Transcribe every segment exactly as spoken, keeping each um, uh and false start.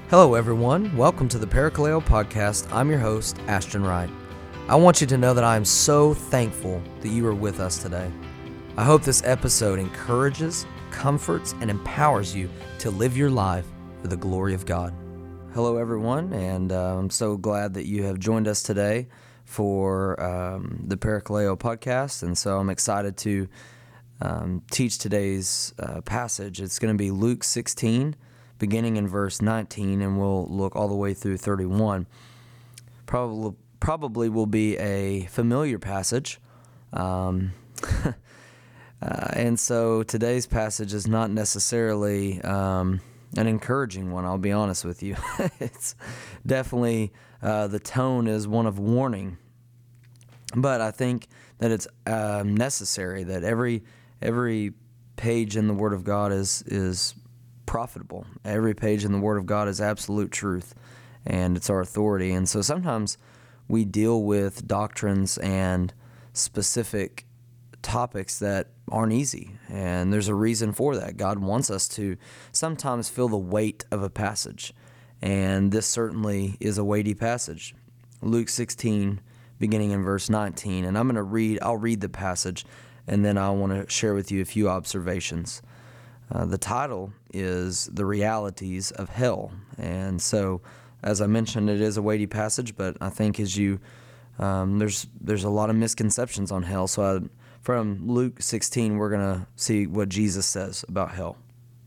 Hello, everyone. Welcome to the Parakaleo Podcast. I'm your host, Ashton Wright. I want you to know that I am so thankful that you are with us today. I hope this episode encourages, comforts, and empowers you to live your life for the glory of God. Hello, everyone, and uh, I'm so glad that you have joined us today for um, the Parakaleo Podcast, and so I'm excited to um, teach today's uh, passage. It's going to be Luke sixteen, beginning in verse nineteen, and we'll look all the way through thirty-one. Probably, probably will be a familiar passage, um, uh, and so today's passage is not necessarily um, an encouraging one. I'll be honest with you. It's definitely uh, the tone is one of warning, but I think that it's uh, necessary that every every page in the Word of God is is profitable. Every page in the Word of God is absolute truth, and it's our authority. And so sometimes we deal with doctrines and specific topics that aren't easy, and there's a reason for that. God wants us to sometimes feel the weight of a passage, and this certainly is a weighty passage. Luke sixteen, beginning in verse nineteen, and I'm going to read, I'll read the passage, and then I want to share with you a few observations. Uh, the title is The Realities of Hell. And so, as I mentioned, it is a weighty passage, but I think as you, um, there's there's a lot of misconceptions on hell. So I, from Luke sixteen, we're going to see what Jesus says about hell.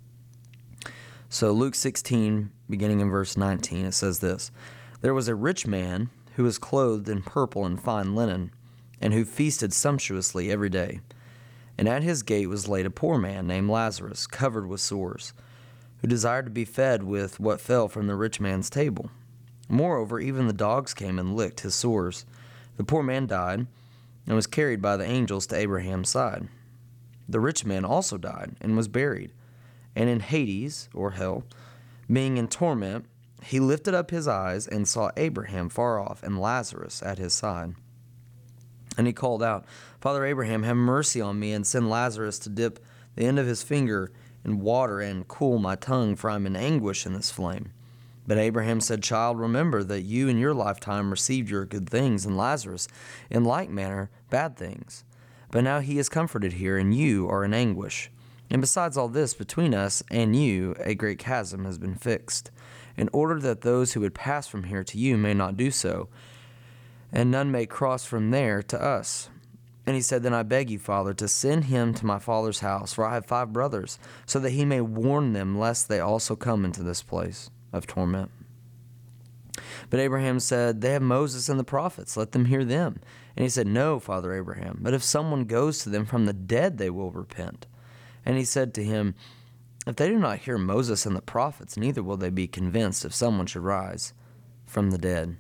So Luke sixteen, beginning in verse nineteen, it says this: There was a rich man who was clothed in purple and fine linen, and who feasted sumptuously every day. And at his gate was laid a poor man named Lazarus, covered with sores, who desired to be fed with what fell from the rich man's table. Moreover, even the dogs came and licked his sores. The poor man died, and was carried by the angels to Abraham's side. The rich man also died, and was buried. And in Hades, or hell, being in torment, he lifted up his eyes, and saw Abraham far off, and Lazarus at his side. And he called out, Father Abraham, have mercy on me, and send Lazarus to dip the end of his finger in water and cool my tongue, for I am in anguish in this flame. But Abraham said, Child, remember that you in your lifetime received your good things, and Lazarus in like manner bad things. But now he is comforted here, and you are in anguish. And besides all this, between us and you a great chasm has been fixed, in order that those who would pass from here to you may not do so, and none may cross from there to us. And he said, Then I beg you, Father, to send him to my father's house, for I have five brothers, so that he may warn them, lest they also come into this place of torment. But Abraham said, They have Moses and the prophets, let them hear them. And he said, No, Father Abraham, but if someone goes to them from the dead, they will repent. And he said to him, If they do not hear Moses and the prophets, neither will they be convinced if someone should rise from the dead.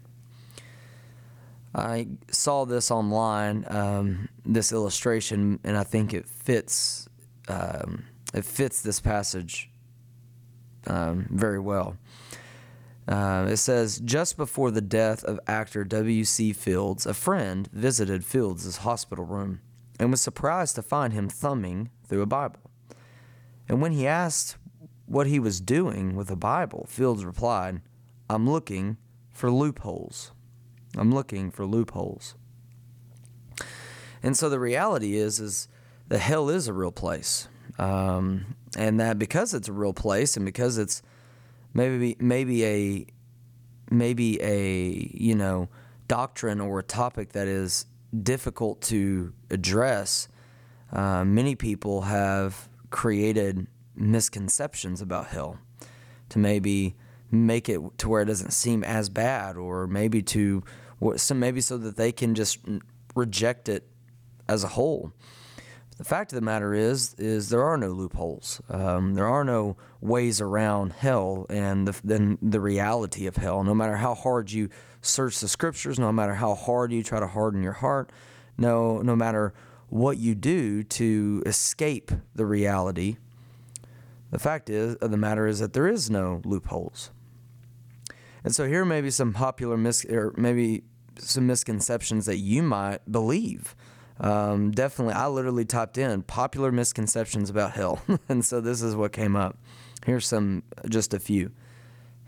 I saw this online, um, this illustration, and I think it fits. Um, it fits this passage um, very well. Uh, it says, just before the death of actor W C Fields, a friend visited Fields' hospital room and was surprised to find him thumbing through a Bible. And when he asked what he was doing with a Bible, Fields replied, I'm looking for loopholes. I'm looking for loopholes. And so the reality is, is that hell is a real place. Um, and that because it's a real place, and because it's maybe maybe a maybe a you know doctrine or a topic that is difficult to address, uh, many people have created misconceptions about hell to maybe make it to where it doesn't seem as bad, or maybe to so maybe so that they can just reject it as a whole. The fact of the matter is, is there are no loopholes. Um, there are no ways around hell and the, then the reality of hell. No matter how hard you search the scriptures, no matter how hard you try to harden your heart, no, no matter what you do to escape the reality, the fact is of the matter is that there is no loopholes. And so here may be some popular mis or maybe some misconceptions that you might believe. Um, definitely, I literally typed in popular misconceptions about hell, and so this is what came up. Here's some, just a few.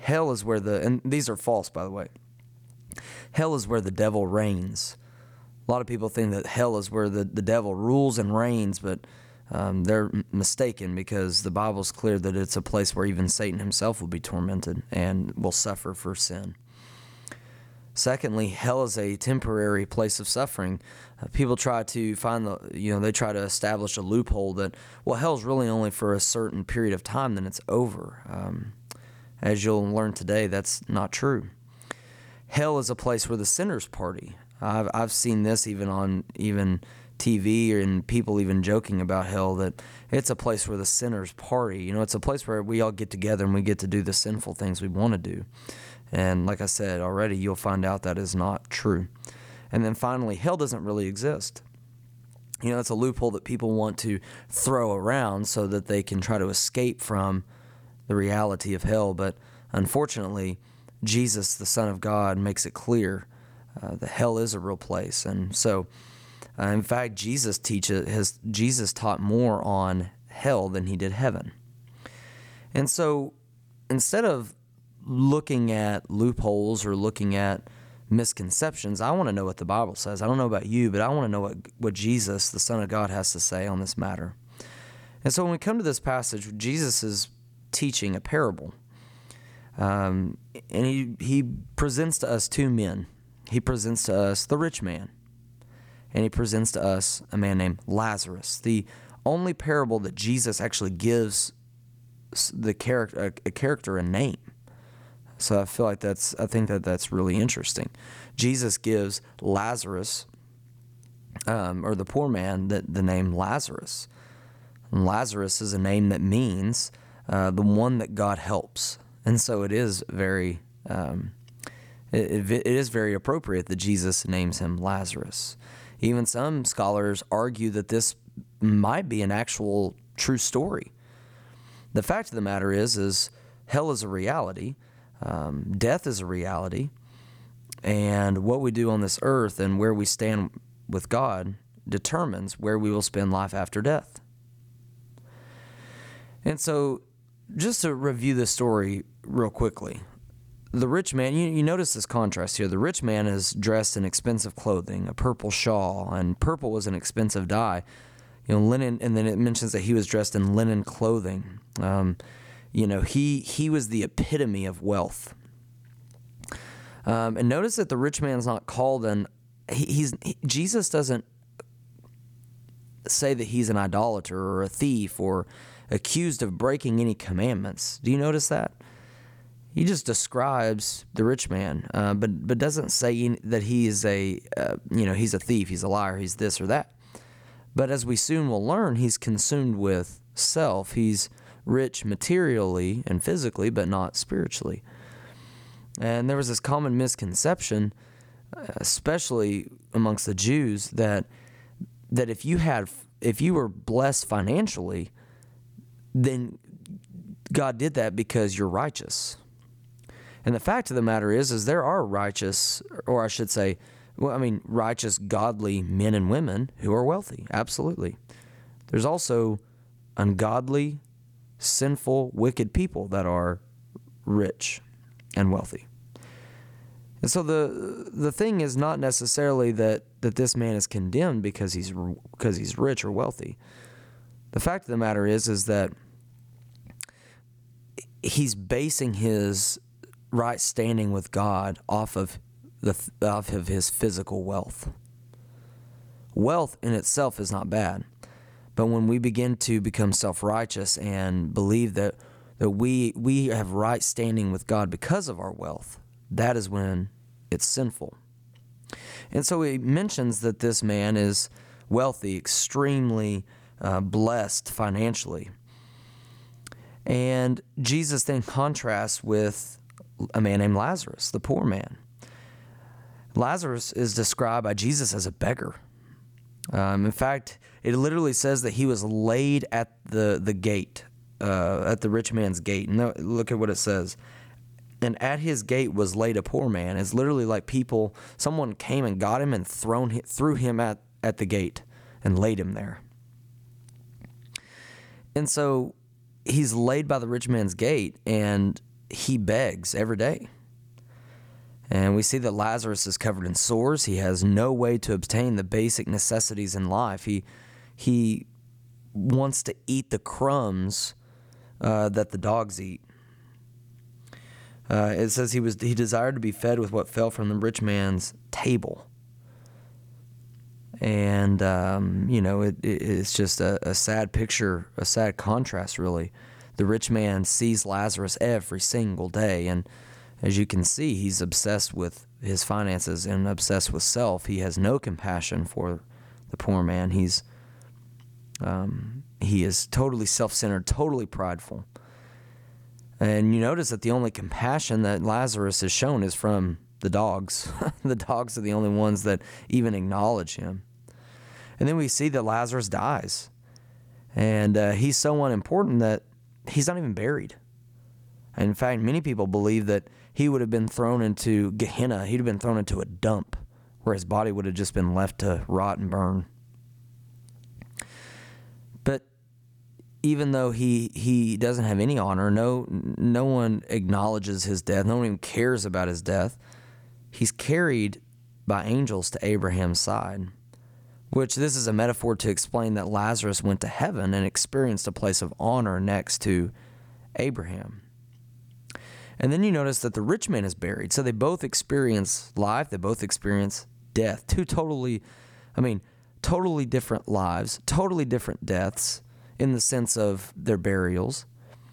hell is where the, and these are false, by the way, hell is where the devil reigns. A lot of people think that hell is where the, the devil rules and reigns, but um, they're mistaken, because the Bible's clear that it's a place where even Satan himself will be tormented and will suffer for sin. Secondly, hell is a temporary place of suffering. Uh, people try to find the, you know, they try to establish a loophole that, well, hell's really only for a certain period of time, then it's over. Um, as you'll learn today, that's not true. Hell is a place where the sinners party. I've I've seen this even on even T V, and people even joking about hell, that it's a place where the sinners party. You know, it's a place where we all get together and we get to do the sinful things we want to do. And like I said already, you'll find out that is not true. And then finally, hell doesn't really exist. You know, it's a loophole that people want to throw around so that they can try to escape from the reality of hell. But unfortunately, Jesus, the Son of God, makes it clear uh, that hell is a real place. And so, uh, in fact, Jesus teaches has Jesus taught more on hell than he did heaven. And so, instead of looking at loopholes or looking at misconceptions, I want to know what the Bible says. I don't know about you, but I want to know what what Jesus, the Son of God, has to say on this matter. And so when we come to this passage, Jesus is teaching a parable. Um, and he, he presents to us two men. He presents to us the rich man, and he presents to us a man named Lazarus. The only parable that Jesus actually gives the character a, a character a name. So I feel like that's, I think that that's really interesting. Jesus gives Lazarus, um, or the poor man, the, the name Lazarus. And Lazarus is a name that means uh, the one that God helps. And so it is very, um, it, it is very appropriate that Jesus names him Lazarus. Even some scholars argue that this might be an actual true story. The fact of the matter is, is hell is a reality. Um, death is a reality, and what we do on this earth and where we stand with God determines where we will spend life after death. And so, just to review this story real quickly, the rich man, you, you notice this contrast here. The rich man is dressed in expensive clothing, a purple shawl, and purple was an expensive dye. You know, linen, and then it mentions that he was dressed in linen clothing. Um, You know, he he was the epitome of wealth. Um, and notice that the rich man's not called an, he, he's, he, Jesus doesn't say that he's an idolater or a thief or accused of breaking any commandments. Do you notice that? He just describes the rich man, uh, but but doesn't say that he is a, uh, you know, he's a thief, he's a liar, he's this or that. But as we soon will learn, he's consumed with self. He's rich materially and physically, but not spiritually. And there was this common misconception, especially amongst the Jews, that that if you had, if you were blessed financially, then God did that because you're righteous. And the fact of the matter is, is there are righteous, or I should say, well, I mean, righteous, godly men and women who are wealthy. Absolutely. There's also ungodly, sinful, wicked people that are rich and wealthy. And so the the thing is not necessarily that, that this man is condemned because he's because he's rich or wealthy. The fact of the matter is is that he's basing his right standing with God off of the off of his physical wealth. Wealth in itself is not bad. But when we begin to become self-righteous and believe that, that we we have right standing with God because of our wealth, that is when it's sinful. And so he mentions that this man is wealthy, extremely uh, blessed financially. And Jesus then contrasts with a man named Lazarus, the poor man. Lazarus is described by Jesus as a beggar. Um, in fact, it literally says that he was laid at the, the gate, uh, at the rich man's gate. And look at what it says. And at his gate was laid a poor man. It's literally like people, someone came and got him and thrown threw him at, at the gate and laid him there. And so he's laid by the rich man's gate, and he begs every day. And we see that Lazarus is covered in sores. He has no way to obtain the basic necessities in life. He he wants to eat the crumbs uh, that the dogs eat. Uh, it says he was he desired to be fed with what fell from the rich man's table. And, um, you know, it, it, it's just a, a sad picture, a sad contrast, really. The rich man sees Lazarus every single day, and as you can see, he's obsessed with his finances and obsessed with self. He has no compassion for the poor man. He's um, he is totally self-centered, totally prideful. And you notice that the only compassion that Lazarus is shown is from the dogs. The dogs are the only ones that even acknowledge him. And then we see that Lazarus dies. And uh, he's so unimportant that he's not even buried. And in fact, many people believe that he would have been thrown into Gehenna. He'd have been thrown into a dump where his body would have just been left to rot and burn. But even though he, he doesn't have any honor, no no one acknowledges his death, no one even cares about his death, he's carried by angels to Abraham's side, which this is a metaphor to explain that Lazarus went to heaven and experienced a place of honor next to Abraham. And then you notice that the rich man is buried. So they both experience life, they both experience death. Two totally, I mean, totally different lives, totally different deaths in the sense of their burials.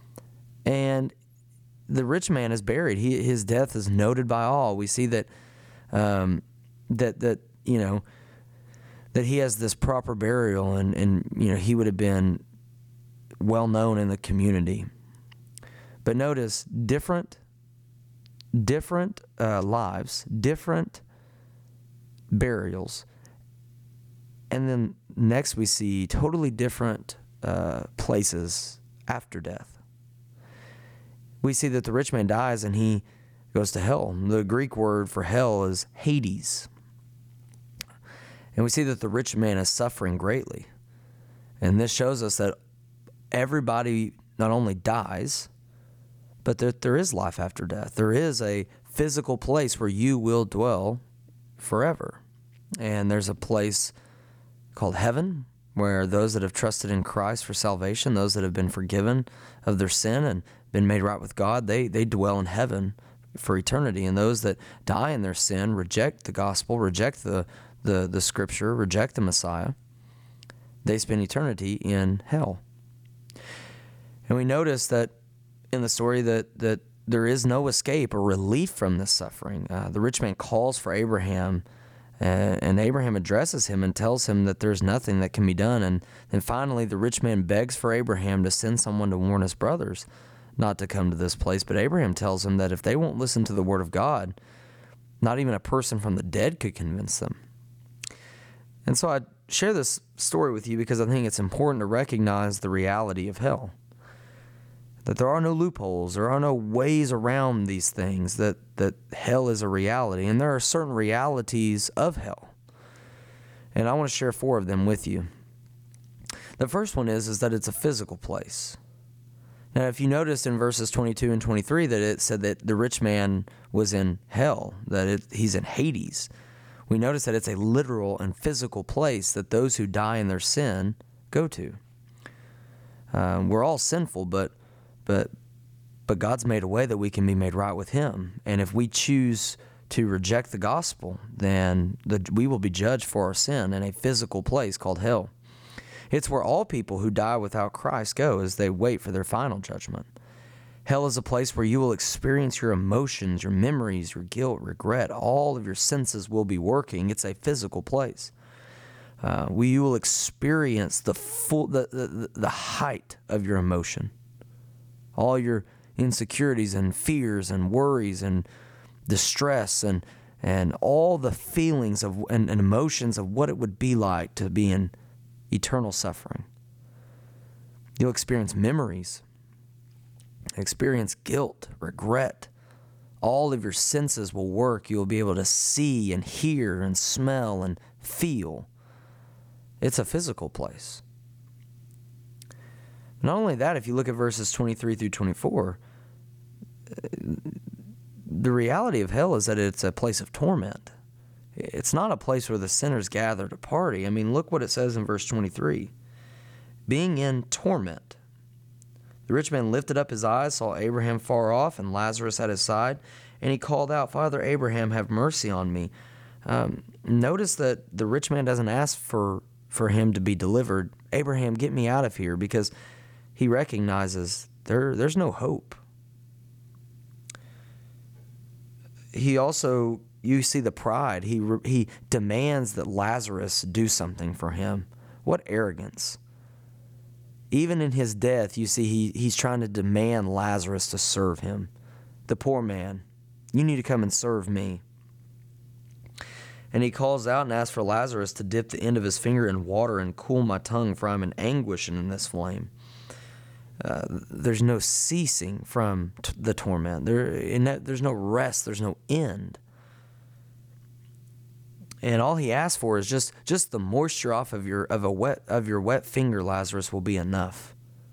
And the rich man is buried. He, his death is noted by all. We see that, um, that, that, you know, that he has this proper burial, and, and, you know, he would have been well known in the community. But notice, different, different uh, lives, different burials. And then next we see totally different uh, places after death. We see that the rich man dies and he goes to hell. The Greek word for hell is Hades. And we see that the rich man is suffering greatly. And this shows us that everybody not only dies, but that there is life after death. There is a physical place where you will dwell forever. And there's a place called heaven, where those that have trusted in Christ for salvation, those that have been forgiven of their sin and been made right with God, they, they dwell in heaven for eternity. And those that die in their sin, reject the gospel, reject the, the, the scripture, reject the Messiah, they spend eternity in hell. And we notice that in the story that, that there is no escape or relief from this suffering. Uh, the rich man calls for Abraham, uh, and Abraham addresses him and tells him that there's nothing that can be done. And then finally, the rich man begs for Abraham to send someone to warn his brothers not to come to this place. But Abraham tells him that if they won't listen to the word of God, not even a person from the dead could convince them. And so I share this story with you because I think it's important to recognize the reality of hell. That there are no loopholes, there are no ways around these things, that, that hell is a reality. And there are certain realities of hell. And I want to share four of them with you. The first one is, is that it's a physical place. Now, if you noticed in verses twenty-two and twenty-three that it said that the rich man was in hell, that it, he's in Hades, we notice that it's a literal and physical place that those who die in their sin go to. Um, we're all sinful, but But but God's made a way that we can be made right with Him. And if we choose to reject the gospel, then the, we will be judged for our sin in a physical place called hell. It's where all people who die without Christ go as they wait for their final judgment. Hell is a place where you will experience your emotions, your memories, your guilt, regret. All of your senses will be working. It's a physical place. Uh, where you will experience the full, the, the, the height of your emotion. All your insecurities and fears and worries and distress and and all the feelings of and, and emotions of what it would be like to be in eternal suffering. You'll experience memories, experience guilt, regret. All of your senses will work. You'll be able to see and hear and smell and feel. It's a physical place. Not only that, if you look at verses twenty-three through twenty-four, the reality of hell is that it's a place of torment. It's not a place where the sinners gather to party. I mean, look what it says in verse twenty-three. Being in torment. The rich man lifted up his eyes, saw Abraham far off, and Lazarus at his side, and he called out, Father Abraham, have mercy on me. Um, notice that the rich man doesn't ask for, for him to be delivered. Abraham, get me out of here, because he recognizes there there's no hope. He also, you see the pride. He he demands that Lazarus do something for him. What arrogance. Even in his death, you see he, he's trying to demand Lazarus to serve him. The poor man, you need to come and serve me. And he calls out and asks for Lazarus to dip the end of his finger in water and cool my tongue, for I'm in anguish in this flame. Uh, there's no ceasing from t- the torment. There, in that, there's no rest. There's no end. And all he asks for is just, just the moisture off of your of a wet of your wet finger, Lazarus, will be enough.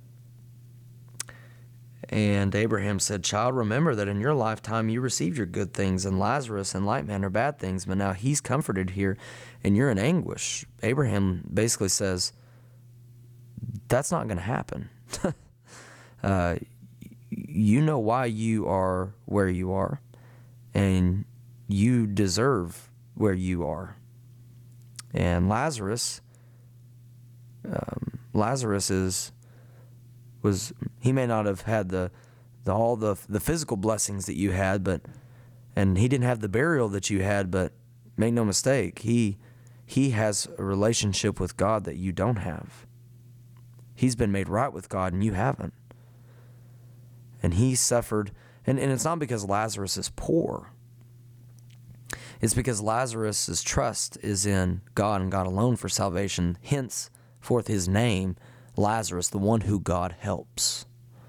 And Abraham said, Child, remember that in your lifetime you received your good things, and Lazarus in like manner bad things, but now he's comforted here, and you're in anguish. Abraham basically says, that's not going to happen. uh, you know why you are where you are, and you deserve where you are. And Lazarus, um, Lazarus is was he may not have had the, the all the the physical blessings that you had, but and he didn't have the burial that you had, but make no mistake, he he has a relationship with God that you don't have. He's been made right with God and you haven't. And he suffered, and, and it's not because Lazarus is poor. It's because Lazarus' trust is in God and God alone for salvation. Hence, forth his name, Lazarus, the one who God helps.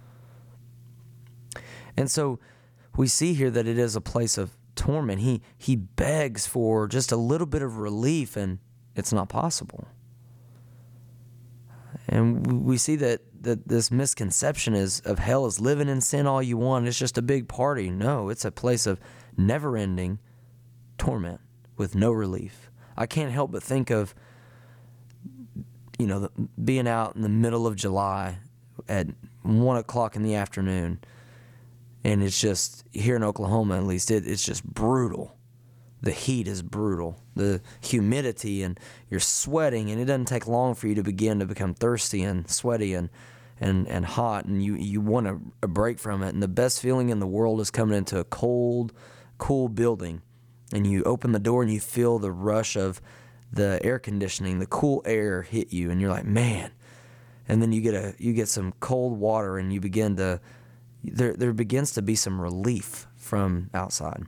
And so we see here that it is a place of torment. He he begs for just a little bit of relief, and it's not possible. And we see that, that this misconception is of hell is living in sin all you want. It's just a big party. No, it's a place of never-ending torment with no relief. I can't help but think of, you know, being out in the middle of July at one o'clock in the afternoon, and it's just, here in Oklahoma at least, it, it's just brutal. The heat is brutal. The humidity, and you're sweating, and it doesn't take long for you to begin to become thirsty and sweaty and and, and hot, and you, you want a, a break from it. And the best feeling in the world is coming into a cold, cool building, and you open the door and you feel the rush of the air conditioning, the cool air hit you, and you're like, man. And then you get a you get some cold water, and you begin to there there begins to be some relief from outside.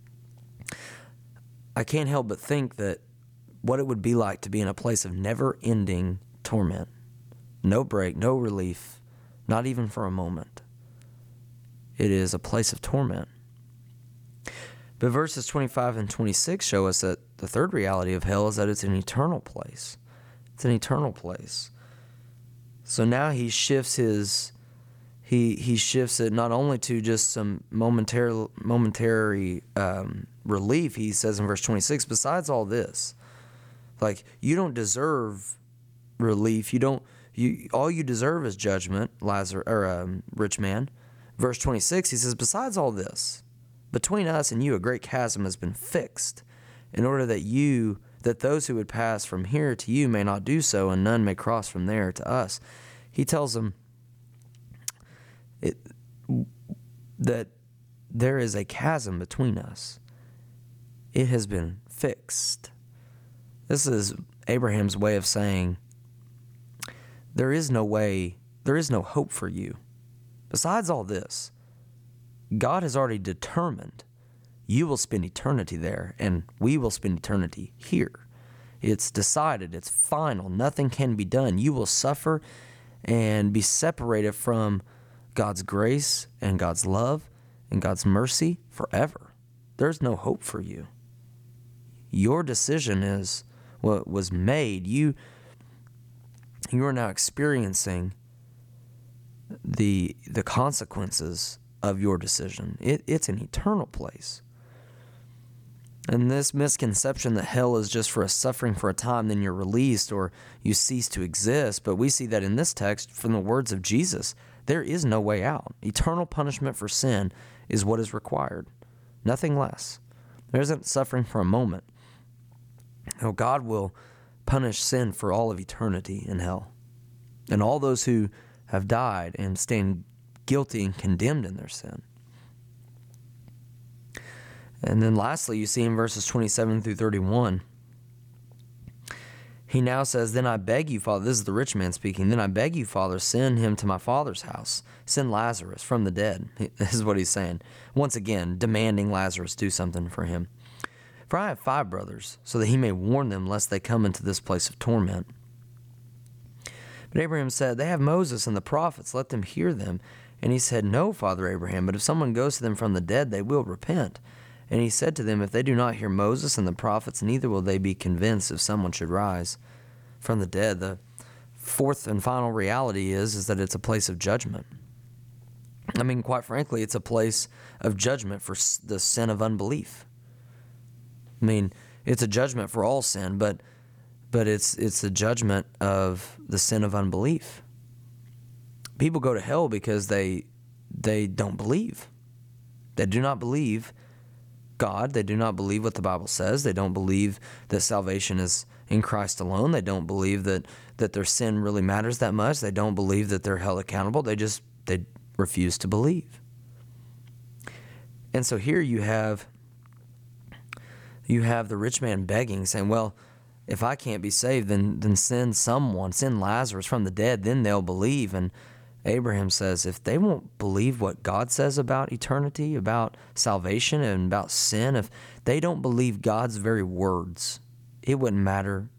I can't help but think that what it would be like to be in a place of never-ending torment. No break, no relief, not even for a moment. It is a place of torment. But verses twenty-five and twenty-six show us that the third reality of hell is that it's an eternal place. It's an eternal place. So now he shifts his he he shifts it not only to just some momentary momentary um, relief. He says in verse twenty-six, besides all this, like, you don't deserve relief. You don't you all you deserve is judgment, Lazarus or um, rich man. Verse twenty-six, he says, besides all this, between us and you a great chasm has been fixed, in order that you, that those who would pass from here to you may not do so, and none may cross from there to us. He tells them it, that there is a chasm between us. It has been fixed. This is Abraham's way of saying, there is no way, there is no hope for you. Besides all this, God has already determined you will spend eternity there, and we will spend eternity here. It's decided. It's final. Nothing can be done. You will suffer and be separated from God's grace and God's love and God's mercy forever. There's no hope for you. Your decision is what was made. You, you are now experiencing the the consequences of your decision. It, it's an eternal place. And this misconception that hell is just for a suffering for a time, then you're released or you cease to exist. But we see that in this text, from the words of Jesus, there is no way out. Eternal punishment for sin is what is required, nothing less. There isn't suffering for a moment. No, God will punish sin for all of eternity in hell. And all those who have died and stand guilty and condemned in their sin. And then lastly, you see in verses twenty-seven through thirty-one, he now says, "Then I beg you, Father," this is the rich man speaking, "Then I beg you, Father, send him to my father's house. Send Lazarus from the dead." This is what he's saying. Once again, demanding Lazarus do something for him. "For I have five brothers, so that he may warn them, lest they come into this place of torment." But Abraham said, "They have Moses and the prophets, let them hear them." And he said, "No, Father Abraham, but if someone goes to them from the dead, they will repent." And he said to them, "If they do not hear Moses and the prophets, neither will they be convinced if someone should rise from the dead." The fourth and final reality is, is that it's a place of judgment. I mean, quite frankly, it's a place of judgment for the sin of unbelief. I mean, it's a judgment for all sin, but but it's it's a judgment of the sin of unbelief. People go to hell because they they don't believe. They do not believe God. They do not believe what the Bible says. They don't believe that salvation is in Christ alone. They don't believe that, that their sin really matters that much. They don't believe that they're held accountable. They just they refuse to believe. And so here you have you have the rich man begging, saying, "Well, if I can't be saved, then then send someone, send Lazarus from the dead, then they'll believe." And Abraham says, if they won't believe what God says about eternity, about salvation, and about sin, if they don't believe God's very words, it wouldn't matter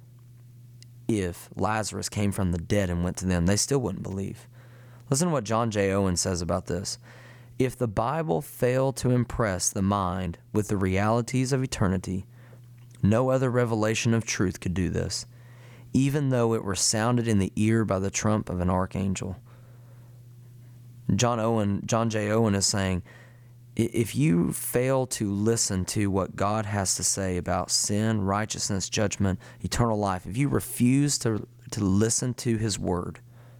if Lazarus came from the dead and went to them. They still wouldn't believe. Listen to what John J. Owen says about this. "If the Bible failed to impress the mind with the realities of eternity, no other revelation of truth could do this, even though it were sounded in the ear by the trump of an archangel." John Owen, John J. Owen is saying, if you fail to listen to what God has to say about sin, righteousness, judgment, eternal life, if you refuse to, to listen to His Word,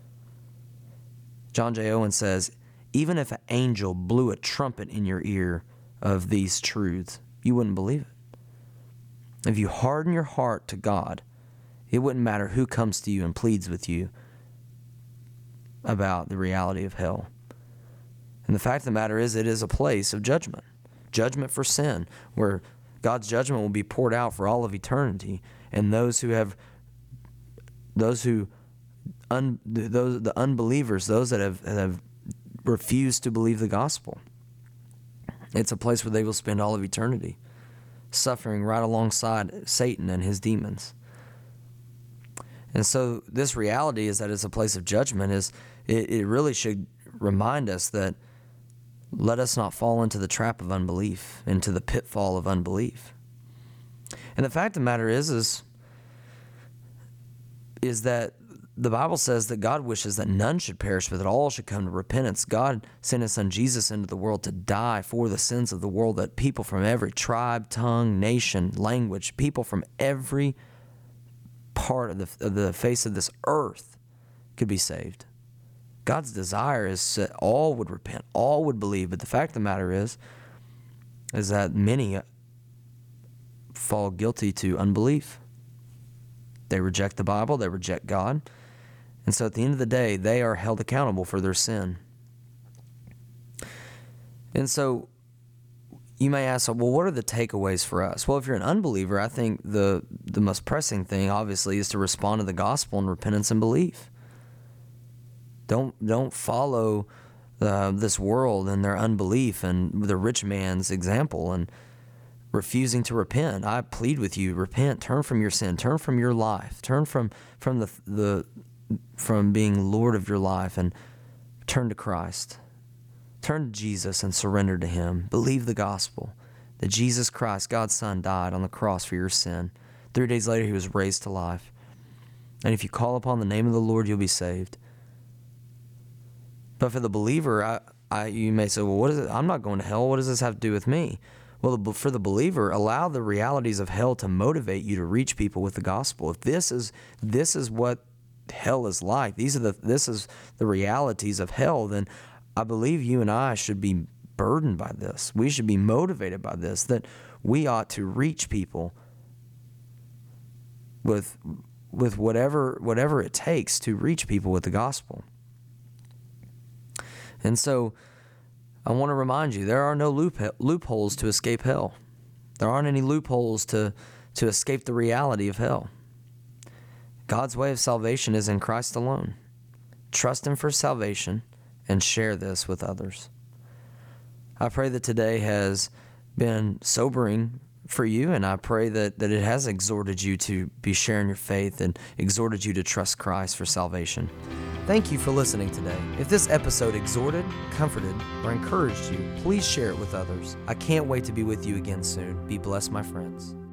John J. Owen says, even if an angel blew a trumpet in your ear of these truths, you wouldn't believe it. If you harden your heart to God, it wouldn't matter who comes to you and pleads with you about the reality of hell. And the fact of the matter is, it is a place of judgment. Judgment for sin, where God's judgment will be poured out for all of eternity. And those who have, those who, un, those the unbelievers, those that have, have refused to believe the gospel, it's a place where they will spend all of eternity, suffering right alongside Satan and his demons. And so this reality is that it's a place of judgment. Is it, it really should remind us that let us not fall into the trap of unbelief, into the pitfall of unbelief. And the fact of the matter is, is, is that the Bible says that God wishes that none should perish, but that all should come to repentance. God sent His Son Jesus into the world to die for the sins of the world, that people from every tribe, tongue, nation, language, people from every part of the, of the face of this earth could be saved. God's desire is that all would repent, all would believe. But the fact of the matter is, is that many fall guilty to unbelief. They reject the Bible, they reject God. And so at the end of the day, they are held accountable for their sin. And so you may ask, well, what are the takeaways for us? Well, if you're an unbeliever, I think the, the most pressing thing, obviously, is to respond to the gospel in repentance and belief. Don't don't follow uh, this world and their unbelief and the rich man's example and refusing to repent. I plead with you, repent, turn from your sin, turn from your life, turn from from the the from being Lord of your life and turn to Christ. Turn to Jesus and surrender to Him. Believe the gospel that Jesus Christ, God's Son, died on the cross for your sin. Three days later, He was raised to life. And if you call upon the name of the Lord, you'll be saved. But for the believer, I, I, you may say, well, what is it? I'm not going to hell. What does this have to do with me? Well, for the believer, allow the realities of hell to motivate you to reach people with the gospel. If this is this is what hell is like, these are the this is the realities of hell, then I believe you and I should be burdened by this. We should be motivated by this, that we ought to reach people with with whatever whatever it takes to reach people with the gospel. And so I want to remind you, there are no loop, loopholes to escape hell. There aren't any loopholes to, to escape the reality of hell. God's way of salvation is in Christ alone. Trust Him for salvation and share this with others. I pray that today has been sobering for you, and I pray that, that it has exhorted you to be sharing your faith and exhorted you to trust Christ for salvation. Thank you for listening today. If this episode exhorted, comforted, or encouraged you, please share it with others. I can't wait to be with you again soon. Be blessed, my friends.